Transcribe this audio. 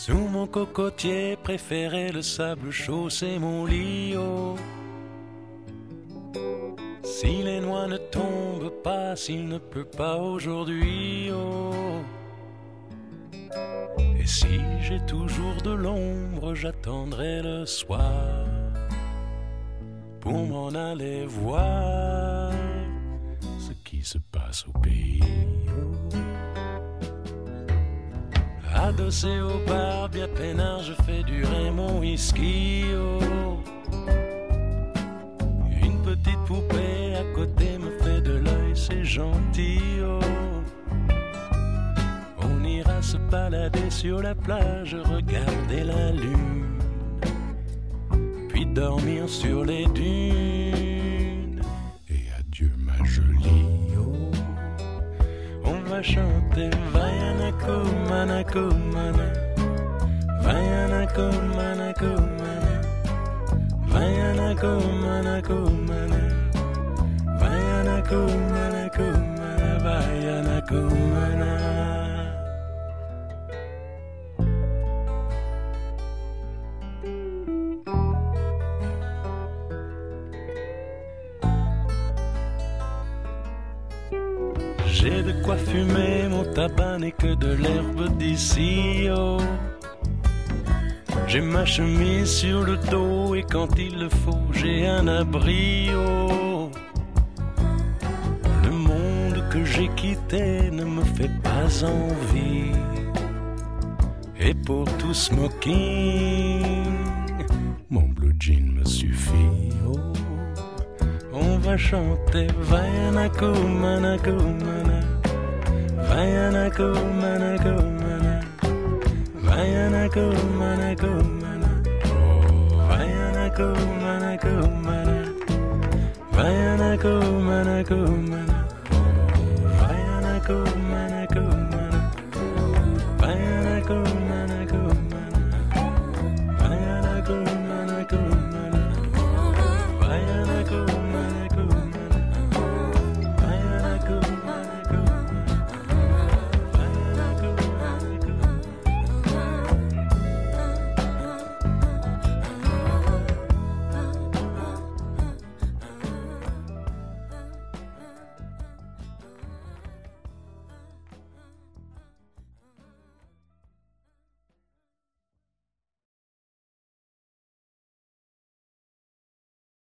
Sous mon cocotier préféré, le sable chaud, c'est mon lit. Oh. Si les noix ne tombent pas, s'il ne pleut pas aujourd'hui, oh. Et si j'ai toujours de l'ombre, j'attendrai le soir pour m'en aller voir ce qui se passe au pays. Oh. Adossé au bar, bien peinard, je fais durer mon whisky. Oh. Une petite poupée à côté me fait de l'œil, c'est gentil. Oh. On ira se balader sur la plage, regarder la lune, puis dormir sur les dunes. Et adieu ma jolie. Oh. On va chanter Vayanako Manako Mana, Vayanako Manako Mana, Vayanako Manako Mana, Vayanako Manako Mana, Vayanako Mana. J'ai de quoi fumer, mon tabac n'est que de l'herbe d'ici. Oh. J'ai ma chemise sur le dos et quand il le faut, j'ai un abri. Oh. Le monde que j'ai quitté ne me fait pas envie. Et pour tout smoking, mon blue jean me suffit. Oh. On va chanter Vayanako Manako Mana, Vayanako Manako Mana, Vayanako Manako Mana, Vayanako Manako Mana, Vayanako Manako Mana, Vayanako Manako Mana, Vayanako